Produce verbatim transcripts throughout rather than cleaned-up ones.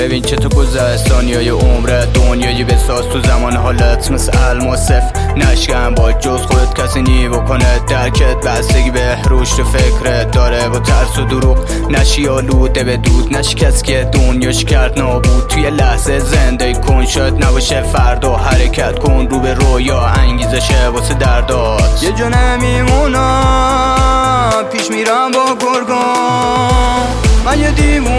ببین چه تو گذشت ثانیه‌های عمرت، دنیایی بساز تو زمان حالت مثل الماسف. نشکن با جز خودت کسی نی بکنه درکت، بستگی به رشد و فکرت داره با ترس و دروغ. نشی آلوده به دود، نشی کسی که دنیاش کرد نابود. توی لحظه زندگی کن، شاید نباشه فردا، حرکت کن رو به رویا، انگیزشه واسه دردات. یه جا نمیمونم پیش میرم با گرگان، من یه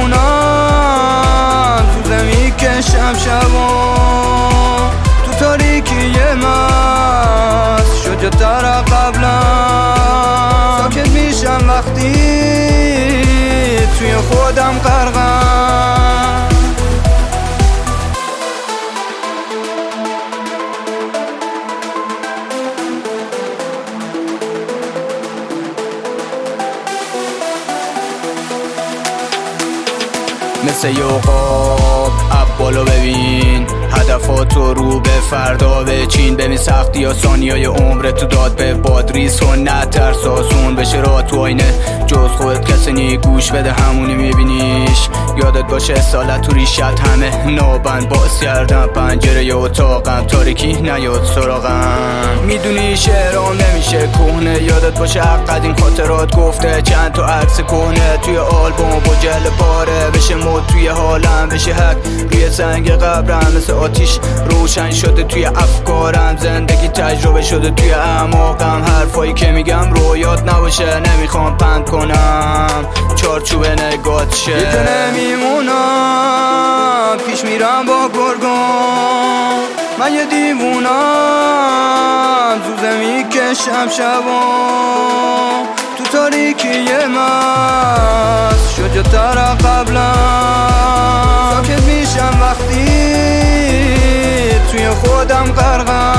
دیوونم تو زمین کشم شبان. تو تاریکی مست شد جاتر قبلا، ساکت میشم وقتی توی خودم غرقم. مثل یوقاب عبالو ببین، هدفاتو رو به فردا بچین. ببین سختی یا ثانیه‌های عمرت تو داد به بادریز کن، نترس آسون بشه راه تو آینه. جز خودت کسی نی، گوش بده همونی میبینیش. یادت باشه سالت تو ریشت همه نابند، باز کردم پنجره ی اتاقم، تاریکی نیاد سراغم. میدونی شعرام نمیشه کهنه، یادت باشه حق قدیم خاطرات گفته. چند تا عکس کهنه توی آلبوم با جل پاره بشه مد توی حالم، بشه حق روی سنگ قبرم. مثل آتیش روشن شده توی افکارم، زندگی تجربه شده توی اعماقم. حرفایی که میگم رویات نباشه، نمیخوام پند کنم چارچوب نگات شه. یه جا نمیمونم پیش میرم با گرگان، من یه دیوونم تو زمین کشم شبان. تو تاریکی مست شد جاتر قبلا، ساکت میشم وقتی توی خودم غرقم.